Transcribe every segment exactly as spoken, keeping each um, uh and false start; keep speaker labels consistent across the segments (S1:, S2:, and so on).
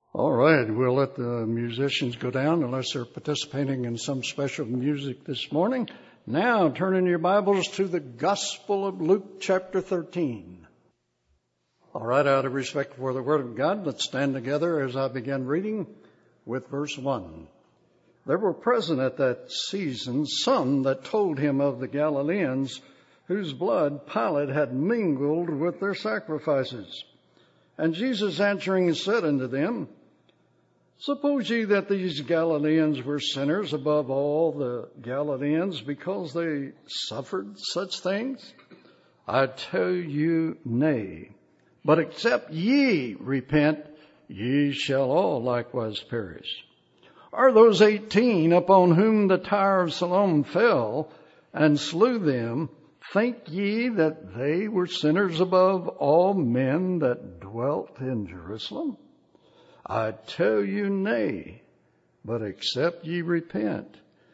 S1: All right, we'll let the musicians go down unless they're participating in some special music this morning. Now, turn in your Bibles to the Gospel of Luke, chapter thirteen. All right, out of respect for the Word of God, let's stand together as I begin reading with verse one. There were present at that season some that told him of the Galileans, whose blood Pilate had mingled with their sacrifices. And Jesus answering said unto them, Suppose ye that these Galileans were sinners above all the Galileans because they suffered such things? I tell you, nay. But except ye repent, ye shall all likewise perish. Are those eighteen upon whom the Tower of Siloam fell and slew them, think ye that they were sinners above all men that dwelt in Jerusalem? I tell you, nay, but except ye repent,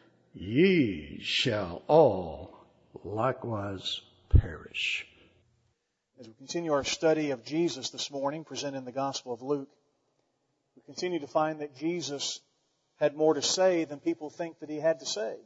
S1: ye shall all likewise perish.
S2: As we continue our study of Jesus this morning, presented in the Gospel of Luke, we continue to find that Jesus had more to say than people think that He had to say.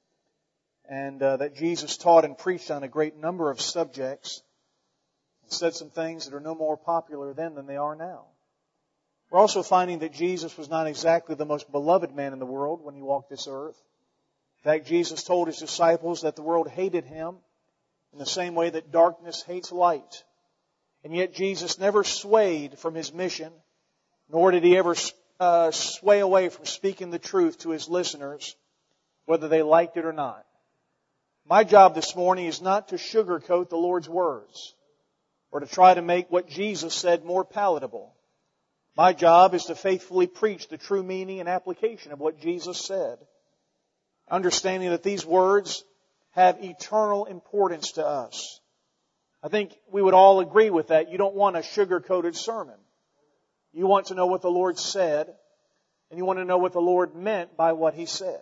S2: And uh, that Jesus taught and preached on a great number of subjects and said some things that are no more popular then than they are now. We're also finding that Jesus was not exactly the most beloved man in the world when He walked this earth. In fact, Jesus told His disciples that the world hated Him in the same way that darkness hates light. And yet Jesus never swayed from His mission, nor did He ever uh, sway away from speaking the truth to His listeners, whether they liked it or not. My job this morning is not to sugarcoat the Lord's words or to try to make what Jesus said more palatable. My job is to faithfully preach the true meaning and application of what Jesus said, understanding that these words have eternal importance to us. I think we would all agree with that. You don't want a sugar-coated sermon. You want to know what the Lord said, and you want to know what the Lord meant by what He said.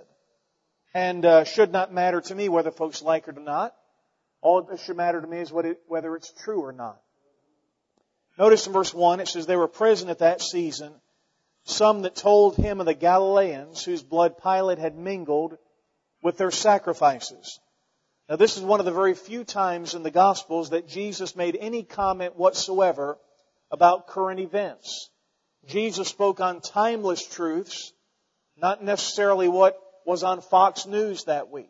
S2: And uh, should not matter to me whether folks like it or not. All that should matter to me is what it, whether it's true or not. Notice in verse one, it says, There were present at that season some that told him of the Galileans, whose blood Pilate had mingled with their sacrifices. Now this is one of the very few times in the Gospels that Jesus made any comment whatsoever about current events. Jesus spoke on timeless truths, not necessarily what was on Fox News that week.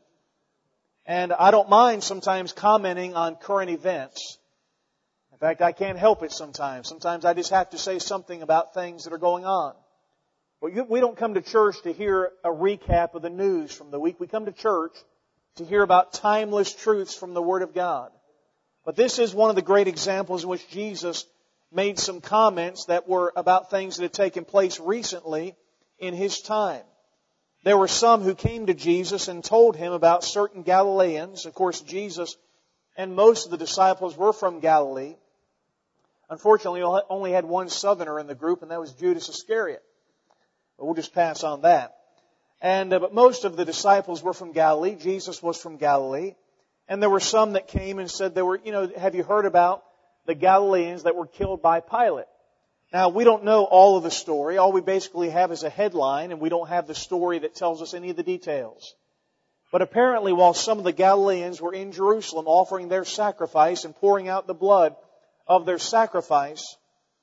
S2: And I don't mind sometimes commenting on current events. In fact, I can't help it sometimes. Sometimes I just have to say something about things that are going on. But we don't come to church to hear a recap of the news from the week. We come to church to hear about timeless truths from the Word of God. But this is one of the great examples in which Jesus made some comments that were about things that had taken place recently in His time. There were some who came to Jesus and told Him about certain Galileans. Of course, Jesus and most of the disciples were from Galilee. Unfortunately, we only had one southerner in the group, and that was Judas Iscariot. But we'll just pass on that. And uh, but most of the disciples were from Galilee. Jesus was from Galilee. And there were some that came and said, there were, you know, have you heard about the Galileans that were killed by Pilate? Now, we don't know all of the story. All we basically have is a headline, and we don't have the story that tells us any of the details. But apparently, while some of the Galileans were in Jerusalem offering their sacrifice and pouring out the blood of their sacrifice,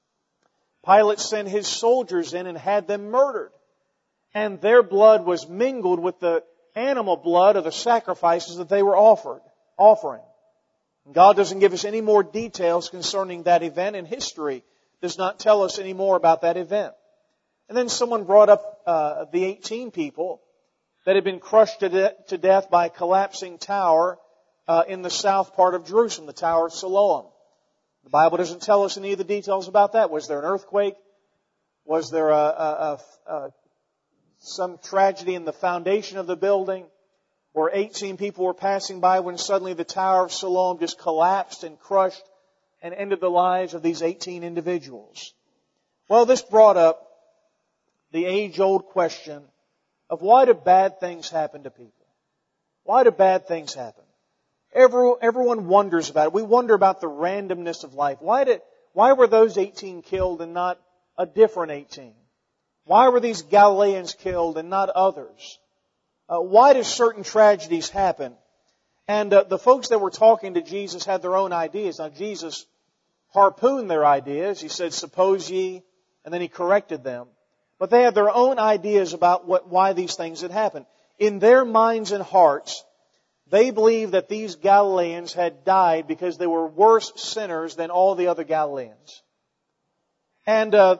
S2: Pilate sent his soldiers in and had them murdered. And their blood was mingled with the animal blood of the sacrifices that they were offered, offering. God doesn't give us any more details concerning that event, and history does not tell us any more about that event. And then someone brought up uh, the eighteen people that had been crushed to, de- to death by a collapsing tower uh, in the south part of Jerusalem, the Tower of Siloam. The Bible doesn't tell us any of the details about that. Was there an earthquake? Was there a, a, a, a, some tragedy in the foundation of the building? Where eighteen people were passing by when suddenly the Tower of Siloam just collapsed and crushed and ended the lives of these eighteen individuals? Well, this brought up the age-old question of why do bad things happen to people? Why do bad things happen? Every, everyone wonders about it. We wonder about the randomness of life. Why did, why were those eighteen killed and not a different eighteen? Why were these Galileans killed and not others? Uh, why do certain tragedies happen? And uh, the folks that were talking to Jesus had their own ideas. Now, Jesus harpooned their ideas. He said, suppose ye, and then He corrected them. But they had their own ideas about what, why these things had happened. In their minds and hearts, they believed that these Galileans had died because they were worse sinners than all the other Galileans. And uh,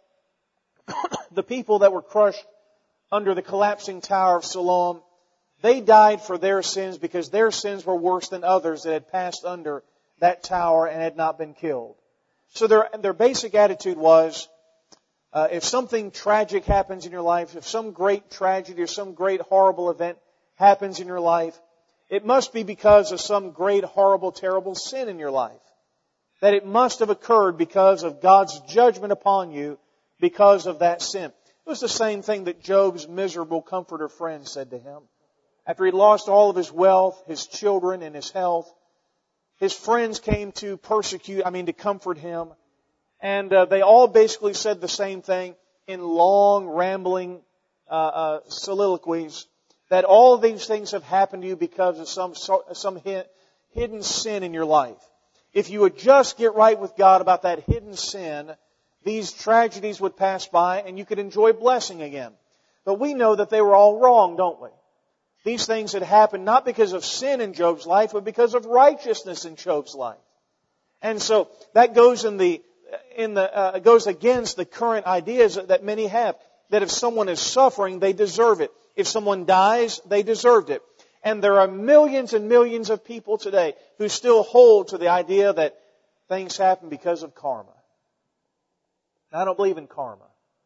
S2: the people that were crushed under the collapsing Tower of Siloam, they died for their sins because their sins were worse than others that had passed under that tower and had not been killed. So their, their basic attitude was, uh, if something tragic happens in your life, if some great tragedy or some great horrible event happens in your life, it must be because of some great, horrible, terrible sin in your life. That it must have occurred because of God's judgment upon you because of that sin. It was the same thing that Job's miserable comforter friend said to him. After he lost all of his wealth, his children, and his health, his friends came to persecute, I mean to comfort him. And uh, they all basically said the same thing in long, rambling uh, uh, soliloquies. That all of these things have happened to you because of some some hidden sin in your life. If you would just get right with God about that hidden sin, these tragedies would pass by and you could enjoy blessing again. But we know that they were all wrong, don't we? These things had happened not because of sin in Job's life, but because of righteousness in Job's life. And so that goes in the in the uh, goes against the current ideas that many have. That if someone is suffering, they deserve it. If someone dies, they deserved it. And there are millions and millions of people today who still hold to the idea that things happen because of karma. Now, I don't believe in karma.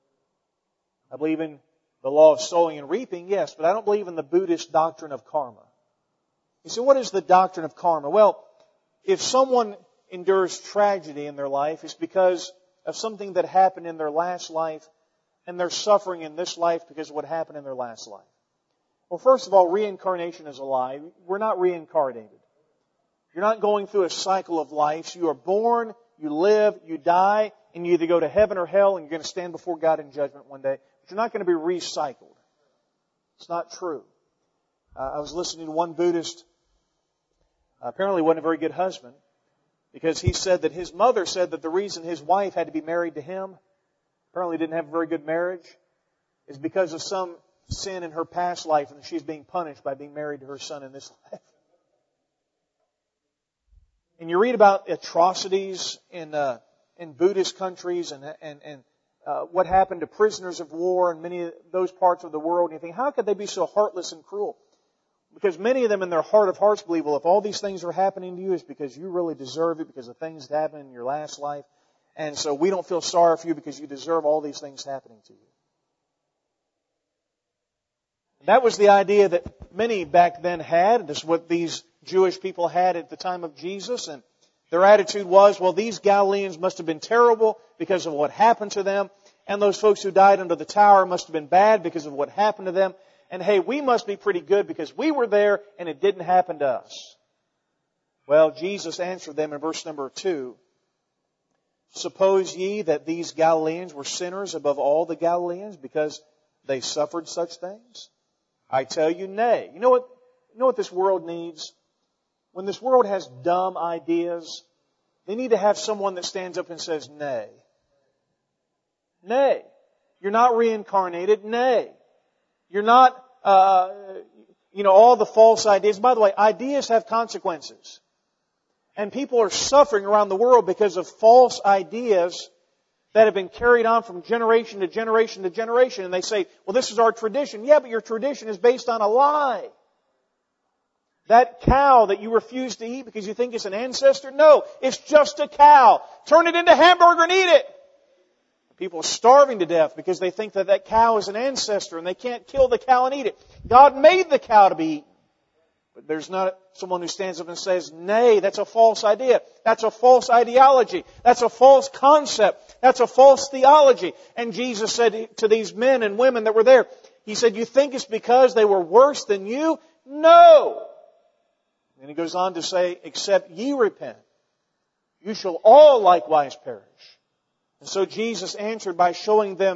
S2: I believe in the law of sowing and reaping, yes, but I don't believe in the Buddhist doctrine of karma. You see, what is the doctrine of karma? Well, if someone endures tragedy in their life, it's because of something that happened in their last life, and they're suffering in this life because of what happened in their last life. Well, first of all, reincarnation is a lie. We're not reincarnated. You're not going through a cycle of life. You are born, you live, you die, and you either go to heaven or hell, and you're going to stand before God in judgment one day. But you're not going to be recycled. It's not true. Uh, I was listening to one Buddhist, uh, apparently wasn't a very good husband, because he said that his mother said that the reason his wife had to be married to him, apparently didn't have a very good marriage, is because of some sin in her past life and she's being punished by being married to her son in this life. And you read about atrocities in uh, in Buddhist countries and and and uh, what happened to prisoners of war in many of those parts of the world, and you think, how could they be so heartless and cruel? Because many of them in their heart of hearts believe, well, if all these things are happening to you, it's because you really deserve it, because of things that happened in your last life. And so we don't feel sorry for you because you deserve all these things happening to you. That was the idea that many back then had. This is what these Jewish people had at the time of Jesus. And their attitude was, well, these Galileans must have been terrible because of what happened to them. And those folks who died under the tower must have been bad because of what happened to them. And hey, we must be pretty good because we were there and it didn't happen to us. Well, Jesus answered them in verse number two. Suppose ye that these Galileans were sinners above all the Galileans because they suffered such things? I tell you, nay. You know what, you know what this world needs? When this world has dumb ideas, they need to have someone that stands up and says, nay. Nay. You're not reincarnated. Nay. You're not, uh, you know, all the false ideas. By the way, ideas have consequences. And people are suffering around the world because of false ideas that have been carried on from generation to generation to generation. And they say, well, this is our tradition. Yeah, but your tradition is based on a lie. That cow that you refuse to eat because you think it's an ancestor? No, it's just a cow. Turn it into hamburger and eat it. People are starving to death because they think that that cow is an ancestor and they can't kill the cow and eat it. God made the cow to be eaten. But there's not someone who stands up and says, nay, that's a false idea. That's a false ideology. That's a false concept. That's a false theology. And Jesus said to these men and women that were there, He said, you think it's because they were worse than you? No. And He goes on to say, except ye repent, you shall all likewise perish. And so Jesus answered by showing them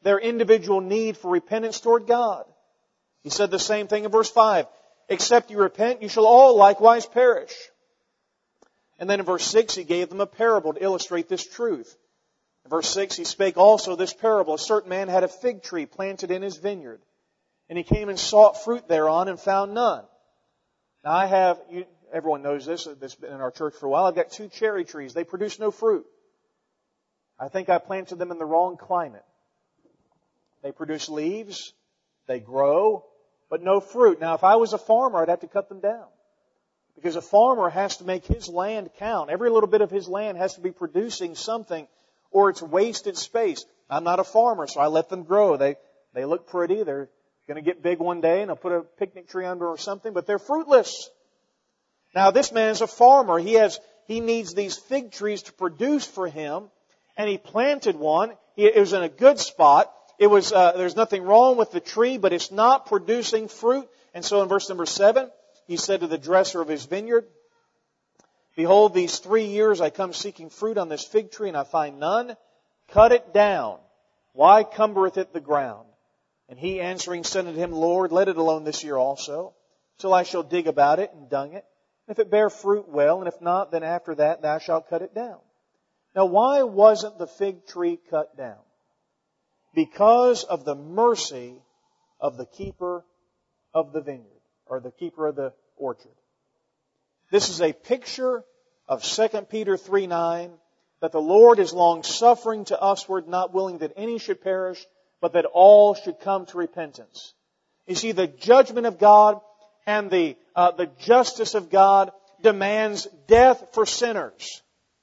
S2: their individual need for repentance toward God. He said the same thing in verse five. Except you repent, you shall all likewise perish. And then in verse six, He gave them a parable to illustrate this truth. In verse six, He spake also this parable. A certain man had a fig tree planted in his vineyard. And he came and sought fruit thereon and found none. Now I have, you, everyone knows this, this has been in our church for a while. I've got two cherry trees. They produce no fruit. I think I planted them in the wrong climate. They produce leaves, they grow, but no fruit. Now if I was a farmer, I'd have to cut them down. Because a farmer has to make his land count. Every little bit of his land has to be producing something, or it's wasted space. I'm not a farmer, so I let them grow. They they look pretty. They're going to get big one day, and I'll put a picnic tree under or something, but they're fruitless. Now this man is a farmer. He has he needs these fig trees to produce for him, and he planted one. It was in a good spot. It was uh, there's nothing wrong with the tree, but it's not producing fruit. And so in verse number seven, he said to the dresser of his vineyard, Behold, these three years I come seeking fruit on this fig tree, and I find none. Cut it down. Why cumbereth it the ground? And he answering said unto him, Lord, let it alone this year also, till I shall dig about it and dung it. And if it bear fruit, well, and if not, then after that thou shalt cut it down. Now why wasn't the fig tree cut down? Because of the mercy of the keeper of the vineyard, or the keeper of the orchard. This is a picture of Second Peter three nine, that the Lord is long-suffering to usward, not willing that any should perish, but that all should come to repentance. You see, the judgment of God and the uh, the justice of God demands death for sinners.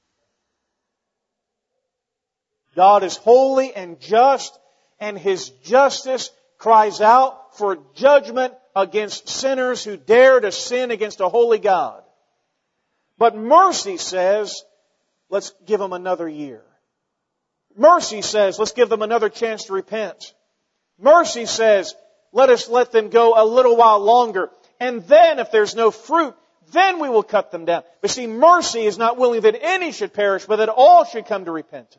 S2: God is holy and just, and His justice cries out for judgment against sinners who dare to sin against a holy God. But mercy says, let's give them another year. Mercy says, let's give them another chance to repent. Mercy says, let us let them go a little while longer. And then, if there's no fruit, then we will cut them down. But see, mercy is not willing that any should perish, but that all should come to repentance.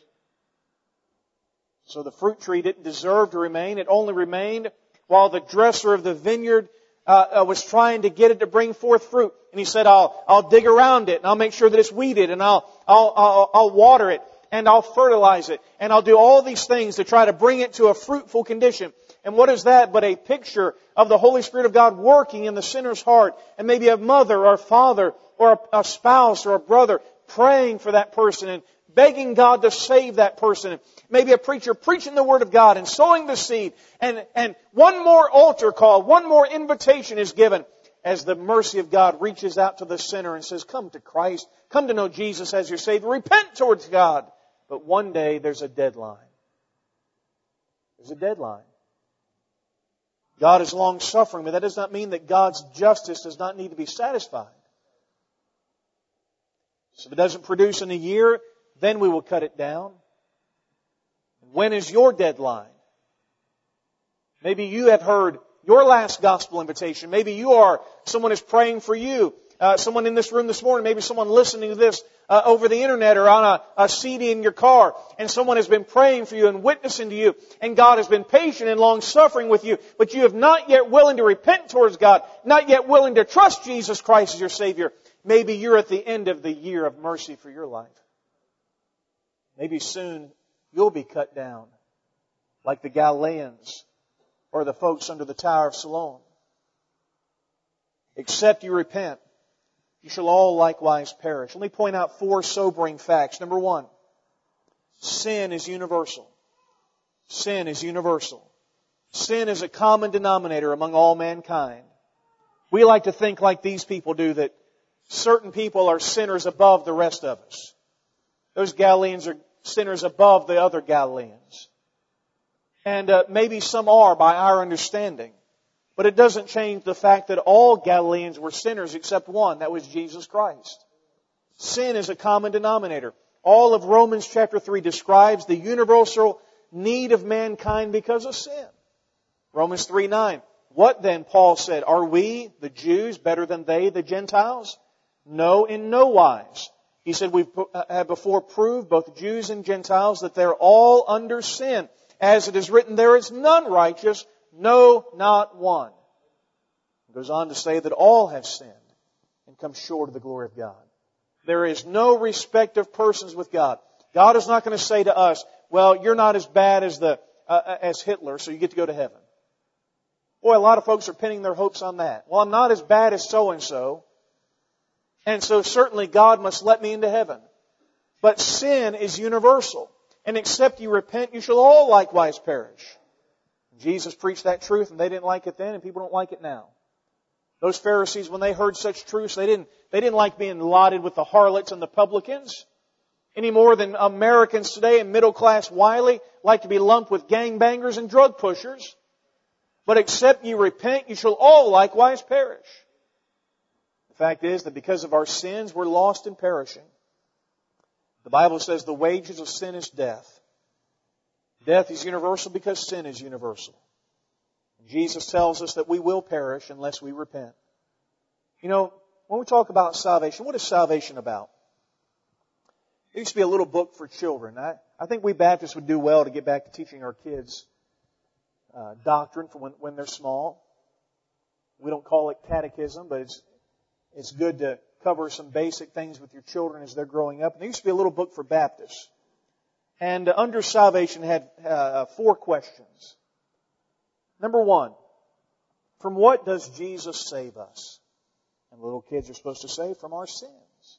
S2: So the fruit tree didn't deserve to remain. It only remained while the dresser of the vineyard uh, uh, was trying to get it to bring forth fruit. And he said, I'll, I'll dig around it, and I'll make sure that it's weeded, and I'll, I'll, I'll, I'll water it, and I'll fertilize it, and I'll do all these things to try to bring it to a fruitful condition. And what is that but a picture of the Holy Spirit of God working in the sinner's heart, and maybe a mother or a father or a, a spouse or a brother praying for that person and begging God to save that person. Maybe a preacher preaching the Word of God and sowing the seed. And, and one more altar call, one more invitation is given as the mercy of God reaches out to the sinner and says, come to Christ. Come to know Jesus as your Savior. Repent towards God. But one day there's a deadline. There's a deadline. God is long-suffering, but that does not mean that God's justice does not need to be satisfied. So if it doesn't produce in a year, then we will cut it down. When is your deadline? Maybe you have heard your last gospel invitation. Maybe you are, someone is praying for you. Uh, someone in this room this morning, maybe someone listening to this uh, over the internet or on a, a C D in your car, and someone has been praying for you and witnessing to you, and God has been patient and long-suffering with you, but you have not yet willing to repent towards God, not yet willing to trust Jesus Christ as your Savior. Maybe you're at the end of the year of mercy for your life. Maybe soon you'll be cut down like the Galileans or the folks under the Tower of Siloam. Except you repent, you shall all likewise perish. Let me point out four sobering facts. Number one, sin is universal. Sin is universal. Sin is a common denominator among all mankind. We like to think like these people do, that certain people are sinners above the rest of us. Those Galileans are sinners above the other Galileans. And uh, maybe some are by our understanding. But it doesn't change the fact that all Galileans were sinners except one. That was Jesus Christ. Sin is a common denominator. All of Romans chapter three describes the universal need of mankind because of sin. Romans three nine. What then, Paul said, are we, the Jews, better than they, the Gentiles? No, in no wise. He said, we have before proved, both Jews and Gentiles, that they're all under sin. As it is written, there is none righteous, no, not one. It goes on to say that all have sinned and come short of the glory of God. There is no respect of persons with God. God is not going to say to us, well, you're not as bad as the uh, as Hitler, so you get to go to heaven. Boy, a lot of folks are pinning their hopes on that. Well, I'm not as bad as so-and-so, and so certainly God must let me into heaven. But sin is universal. And except you repent, you shall all likewise perish. Jesus preached that truth, and they didn't like it then, and people don't like it now. Those Pharisees, when they heard such truths, they didn't, they didn't like being lauded with the harlots and the publicans, any more than Americans today in middle-class Wiley like to be lumped with gangbangers and drug pushers. But except you repent, you shall all likewise perish. The fact is that because of our sins, we're lost and perishing. The Bible says the wages of sin is death. Death is universal because sin is universal. Jesus tells us that we will perish unless we repent. You know, when we talk about salvation, what is salvation about? There used to be a little book for children. I, I think we Baptists would do well to get back to teaching our kids uh, doctrine for when, when they're small. We don't call it catechism, but it's it's good to cover some basic things with your children as they're growing up. And there used to be a little book for Baptists. And uh, under salvation had uh, four questions. Number one, from what does Jesus save us? And little kids are supposed to say, from our sins.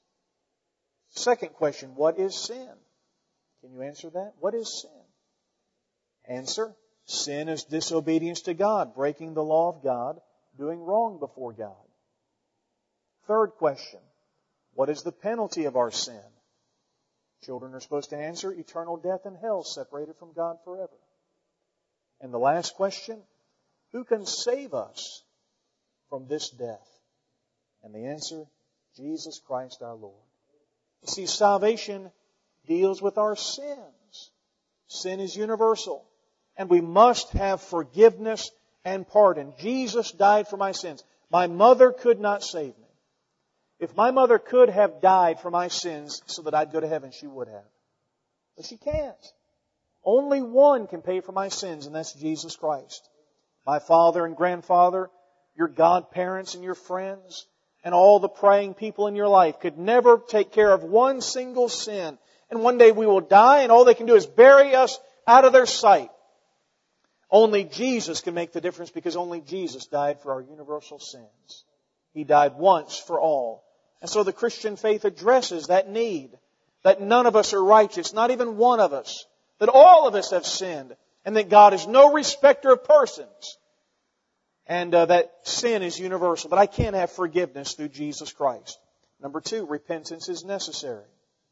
S2: Second question, what is sin? Can you answer that? What is sin? Answer, sin is disobedience to God, breaking the law of God, doing wrong before God. Third question, what is the penalty of our sin? Children are supposed to answer, eternal death and hell, separated from God forever. And the last question, who can save us from this death? And the answer, Jesus Christ our Lord. You see, salvation deals with our sins. Sin is universal. And we must have forgiveness and pardon. Jesus died for my sins. My mother could not save me. If my mother could have died for my sins so that I'd go to heaven, she would have. But she can't. Only one can pay for my sins, and that's Jesus Christ. My father and grandfather, your godparents and your friends, and all the praying people in your life could never take care of one single sin. And one day we will die, and all they can do is bury us out of their sight. Only Jesus can make the difference, because only Jesus died for our universal sins. He died once for all. And so the Christian faith addresses that need, that none of us are righteous, not even one of us, that all of us have sinned, and that God is no respecter of persons, and uh, that sin is universal. But I can't have forgiveness through Jesus Christ. Number two, repentance is necessary.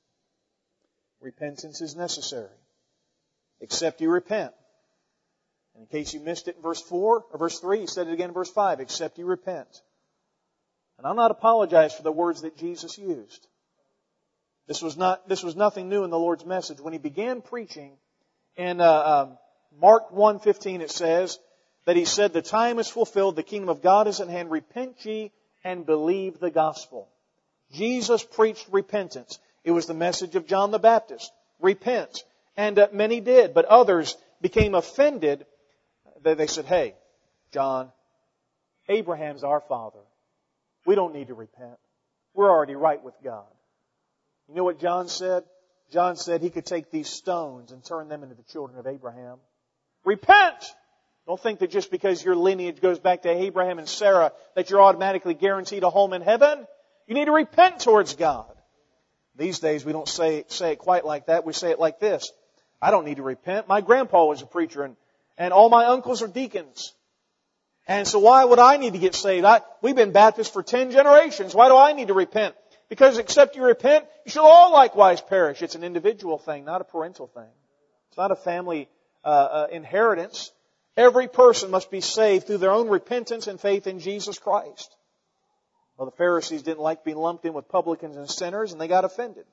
S2: Repentance is necessary. Except you repent. And in case you missed it in verse four, or verse three, he said it again in verse five, except you repent. And I'll not apologize for the words that Jesus used. This was not, this was nothing new in the Lord's message. When He began preaching in uh, um, Mark one fifteen, it says that He said, the time is fulfilled, the kingdom of God is at hand, repent ye and believe the gospel. Jesus preached repentance. It was the message of John the Baptist. Repent. And uh, many did, but others became offended. They, they said, hey, John, Abraham's our father. We don't need to repent. We're already right with God. You know what John said? John said he could take these stones and turn them into the children of Abraham. Repent! Don't think that just because your lineage goes back to Abraham and Sarah that you're automatically guaranteed a home in heaven. You need to repent towards God. These days we don't say, say it quite like that. We say it like this. I don't need to repent. My grandpa was a preacher, and, and all my uncles are deacons. And so why would I need to get saved? I, we've been Baptists for ten generations. Why do I need to repent? Because except you repent, you shall all likewise perish. It's an individual thing, not a parental thing. It's not a family uh, uh, inheritance. Every person must be saved through their own repentance and faith in Jesus Christ. Well, the Pharisees didn't like being lumped in with publicans and sinners, and they got offended.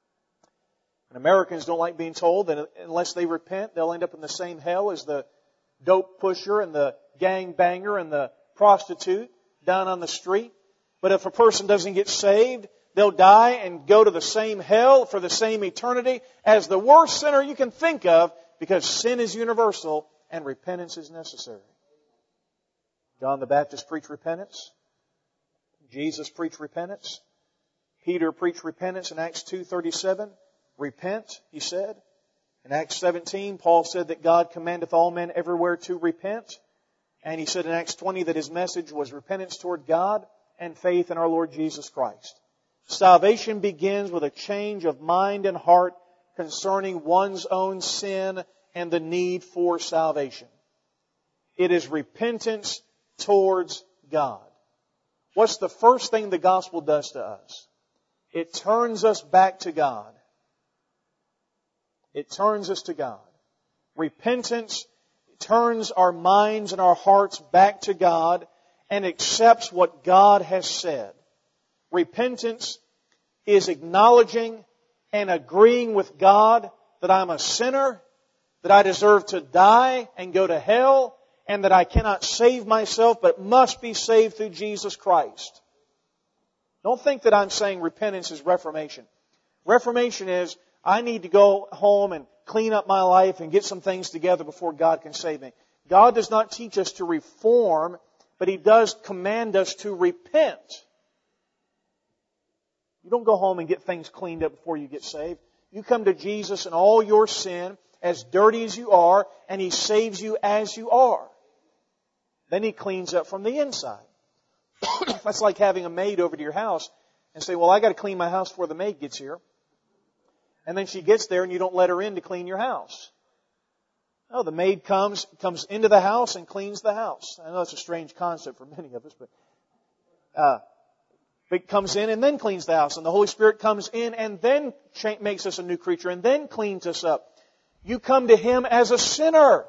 S2: And Americans don't like being told that unless they repent, they'll end up in the same hell as the dope pusher and the gang banger and the prostitute down on the street. But if a person doesn't get saved, they'll die and go to the same hell for the same eternity as the worst sinner you can think of Because sin is universal and repentance is necessary. John the Baptist preached repentance. Jesus preached repentance. Peter preached repentance in Acts two thirty-seven. Repent, he said. In Acts seventeen, Paul said that God commandeth all men everywhere to repent. And he said in Acts twenty that his message was repentance toward God and faith in our Lord Jesus Christ. Salvation begins with a change of mind and heart concerning one's own sin and the need for salvation. It is repentance towards God. What's the first thing the gospel does to us? It turns us back to God. It turns us to God. Repentance turns our minds and our hearts back to God and accepts what God has said. Repentance is acknowledging and agreeing with God that I'm a sinner, that I deserve to die and go to hell, and that I cannot save myself but must be saved through Jesus Christ. Don't think that I'm saying repentance is reformation. Reformation is I need to go home and clean up my life and get some things together before God can save me. God does not teach us to reform, but He does command us to repent. You don't go home and get things cleaned up before you get saved. You come to Jesus in all your sin, as dirty as you are, and He saves you as you are. Then He cleans up from the inside. That's like having a maid over to your house and say, well, I got to clean my house before the maid gets here. And then she gets there and you don't let her in to clean your house. No, the maid comes, comes into the house and cleans the house. I know it's a strange concept for many of us, but, uh, it comes in and then cleans the house. And the Holy Spirit comes in and then cha- makes us a new creature and then cleans us up. You come to Him as a sinner.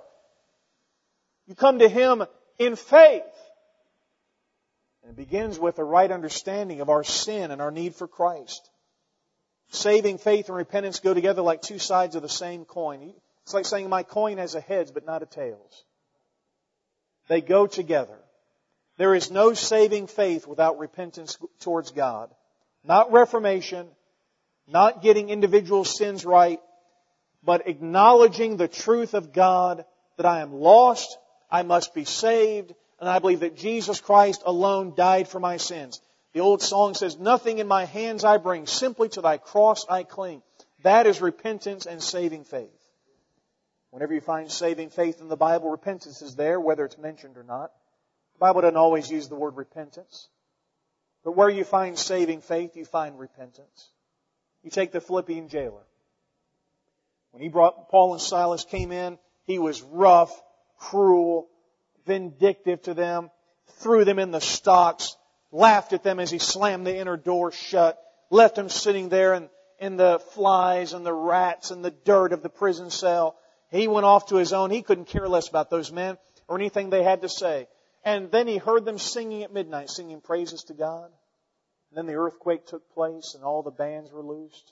S2: You come to Him in faith. And it begins with a right understanding of our sin and our need for Christ. Saving faith and repentance go together like two sides of the same coin. It's like saying my coin has a heads but not a tails. They go together. There is no saving faith without repentance towards God. Not reformation, not getting individual sins right, but acknowledging the truth of God that I am lost, I must be saved, and I believe that Jesus Christ alone died for my sins. The old song says, nothing in my hands I bring, simply to Thy cross I cling. That is repentance and saving faith. Whenever you find saving faith in the Bible, repentance is there, whether it's mentioned or not. The Bible doesn't always use the word repentance. But where you find saving faith, you find repentance. You take the Philippian jailer. When he brought Paul and Silas came in, he was rough, cruel, vindictive to them, threw them in the stocks, laughed at them as he slammed the inner door shut, left them sitting there in, in the flies and the rats and the dirt of the prison cell. He went off to his own. He couldn't care less about those men or anything they had to say. And then he heard them singing at midnight, singing praises to God. And then the earthquake took place and all the bands were loosed.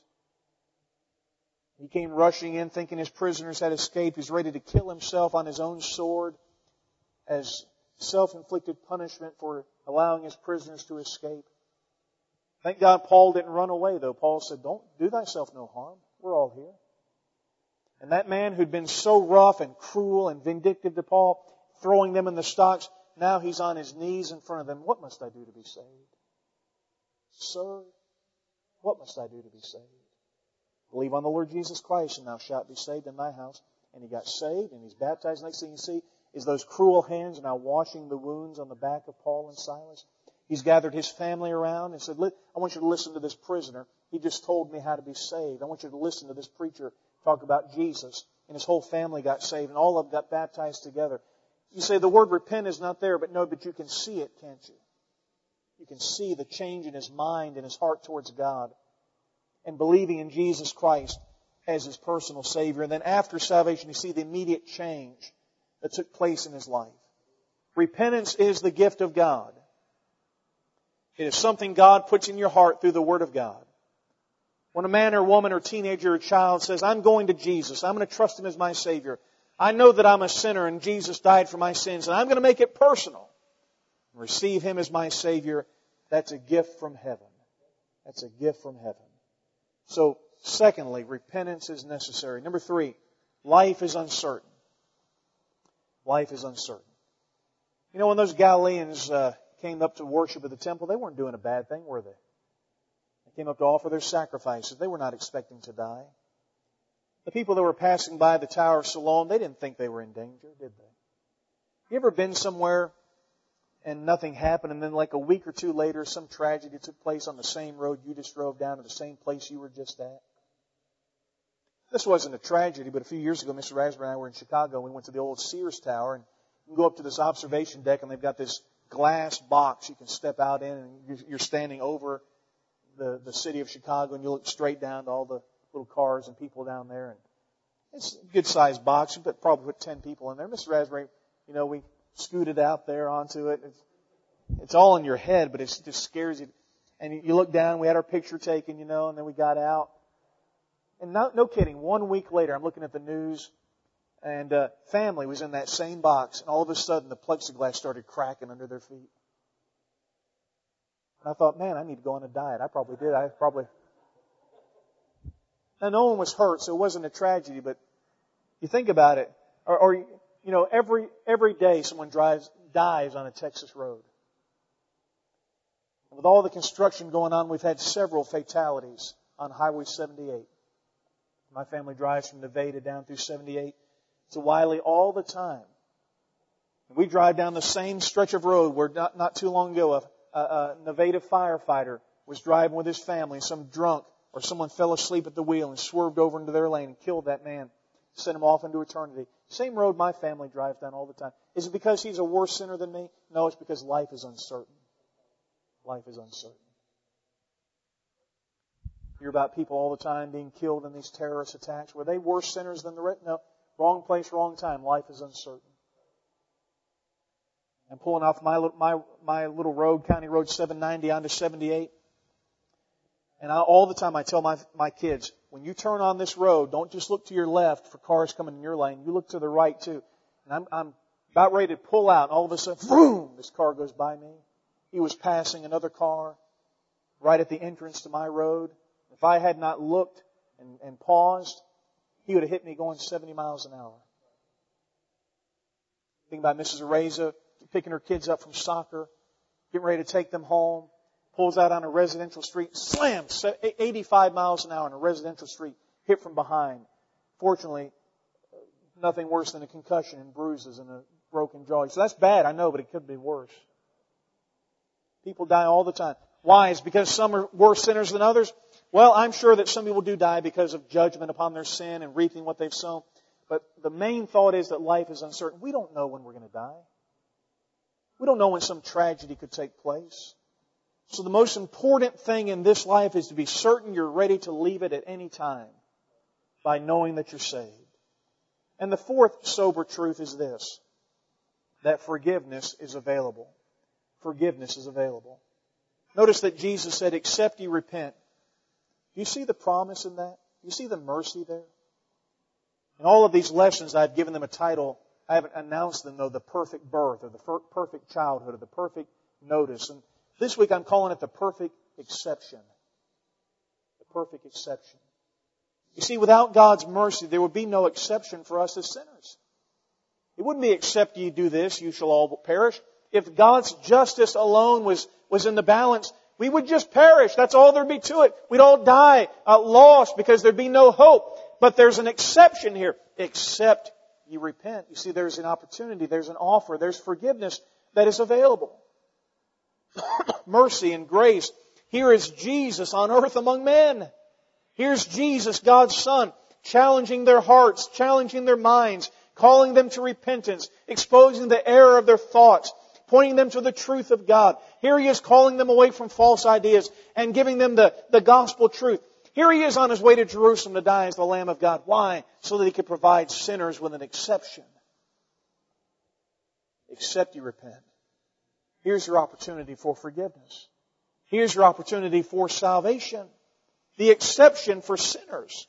S2: He came rushing in thinking his prisoners had escaped. He's ready to kill himself on his own sword as self-inflicted punishment for allowing his prisoners to escape. Thank God Paul didn't run away, though. Paul said, don't do thyself no harm. We're all here. And that man who'd been so rough and cruel and vindictive to Paul, throwing them in the stocks, now he's on his knees in front of them. What must I do to be saved? Sir, what must I do to be saved? Believe on the Lord Jesus Christ and thou shalt be saved in thy house. And he got saved and he's baptized. Next thing you see is those cruel hands now washing the wounds on the back of Paul and Silas. He's gathered his family around and said, I want you to listen to this prisoner. He just told me how to be saved. I want you to listen to this preacher talk about Jesus. And his whole family got saved and all of them got baptized together. You say the word repent is not there, but no, but you can see it, can't you? You can see the change in his mind and his heart towards God and believing in Jesus Christ as his personal Savior. And then after salvation, you see the immediate change that took place in his life. Repentance is the gift of God. It is something God puts in your heart through the Word of God. When a man or woman or teenager or child says, I'm going to Jesus, I'm going to trust Him as my Savior. I know that I'm a sinner and Jesus died for my sins, and I'm going to make it personal. Receive Him as my Savior. That's a gift from heaven. That's a gift from heaven. So, secondly, repentance is necessary. Number three, Life is uncertain. Life is uncertain. You know, when those Galileans uh, came up to worship at the temple, they weren't doing a bad thing, were they? They came up to offer their sacrifices. They were not expecting to die. The people that were passing by the Tower of Siloam, they didn't think they were in danger, did they? You ever been somewhere and nothing happened, and then like a week or two later, some tragedy took place on the same road you just drove down to the same place you were just at? This wasn't a tragedy, but a few years ago, Mister Raspberry and I were in Chicago. We went to the old Sears Tower, and you can go up to this observation deck, and they've got this glass box you can step out in, and you're standing over the, the city of Chicago, and you look straight down to all the little cars and people down there. And it's a good-sized box. You could probably put ten people in there. Mister Raspberry, you know, we scooted out there onto it. It's, it's all in your head, but it just scares you. And you look down, we had our picture taken, you know, and then we got out. And no, no kidding, one week later, I'm looking at the news, and uh, family was in that same box, and all of a sudden the plexiglass started cracking under their feet. And I thought, man, I need to go on a diet. I probably did. I probably... Now, no one was hurt, so it wasn't a tragedy, but you think about it, or, or you know, every every day someone drives dies on a Texas road. And with all the construction going on, we've had several fatalities on Highway seventy-eight. My family drives from Nevada down through seventy-eight to Wiley all the time. And we drive down the same stretch of road where not, not too long ago a, a, a Nevada firefighter was driving with his family. Some drunk or someone fell asleep at the wheel and swerved over into their lane and killed that man, sent him off into eternity. Same road my family drives down all the time. Is it because he's a worse sinner than me? No, it's because life is uncertain. Life is uncertain. You hear about people all the time being killed in these terrorist attacks. Were they worse sinners than the rest? No. Wrong place, wrong time. Life is uncertain. I'm pulling off my, my, my little road, County Road seven ninety onto seventy-eight. And I, all the time I tell my, my kids, when you turn on this road, don't just look to your left for cars coming in your lane. You look to the right too. And I'm, I'm about ready to pull out, and all of a sudden, boom, this car goes by me. He was passing another car right at the entrance to my road. If I had not looked and, and paused, he would have hit me going seventy miles an hour. Think about Missus Areza picking her kids up from soccer, getting ready to take them home, pulls out on a residential street, slams eighty-five miles an hour on a residential street, hit from behind. Fortunately, nothing worse than a concussion and bruises and a broken jaw. So that's bad, I know, but it could be worse. People die all the time. Why? Is it because some are worse sinners than others? Well, I'm sure that some people do die because of judgment upon their sin and reaping what they've sown. But the main thought is that life is uncertain. We don't know when we're going to die. We don't know when some tragedy could take place. So the most important thing in this life is to be certain you're ready to leave it at any time by knowing that you're saved. And the fourth sober truth is this, that forgiveness is available. Forgiveness is available. Notice that Jesus said, except you repent. Do you see the promise in that? Do you see the mercy there? In all of these lessons, I've given them a title. I haven't announced them, though, the perfect birth or the perfect childhood or the perfect notice. And this week I'm calling it the perfect exception. The perfect exception. You see, without God's mercy, there would be no exception for us as sinners. It wouldn't be except ye do this, you shall all perish. If God's justice alone was, was in the balance, we would just perish. That's all there'd be to it. We'd all die uh, lost because there'd be no hope. But there's an exception here. Except you repent. You see, there's an opportunity, there's an offer, there's forgiveness that is available. Mercy and grace. Here is Jesus on earth among men. Here's Jesus, God's Son, challenging their hearts, challenging their minds, calling them to repentance, exposing the error of their thoughts, pointing them to the truth of God. Here He is calling them away from false ideas and giving them the, the gospel truth. Here He is on His way to Jerusalem to die as the Lamb of God. Why? So that He could provide sinners with an exception. Except you repent. Here's your opportunity for forgiveness. Here's your opportunity for salvation. The exception for sinners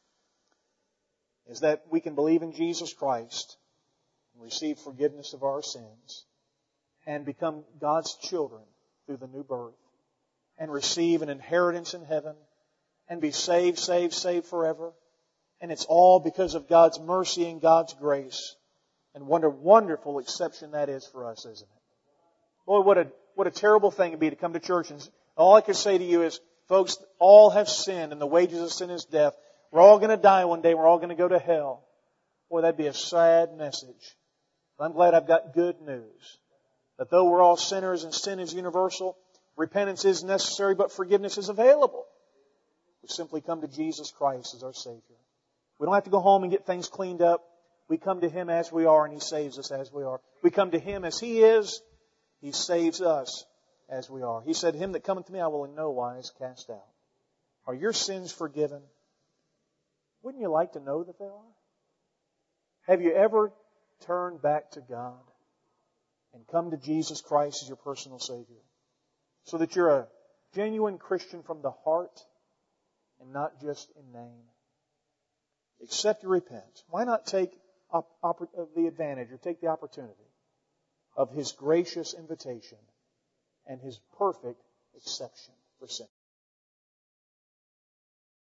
S2: is that we can believe in Jesus Christ and receive forgiveness of our sins and become God's children through the new birth and receive an inheritance in heaven and be saved, saved, saved forever And it's all because of God's mercy and God's grace. And what a wonderful exception that is for us, isn't it? Boy, what a, what a terrible thing it'd be to come to church and all I can say to you is, folks, all have sinned and the wages of sin is death. We're all going to die one day. We're all going to go to hell. Boy, that'd be a sad message. But I'm glad I've got good news. That though we're all sinners and sin is universal, repentance is necessary, but forgiveness is available. We simply come to Jesus Christ as our Savior. We don't have to go home and get things cleaned up. We come to Him as we are and He saves us as we are. We come to Him as He is. He saves us as we are. He said, Him that cometh to me I will in no wise cast out. Are your sins forgiven? Wouldn't you like to know that they are? Have you ever turned back to God and come to Jesus Christ as your personal Savior? So that you're a genuine Christian from the heart and not just in name. Except to repent. Why not take op- op- the advantage or take the opportunity of His gracious invitation and His perfect exception for sin?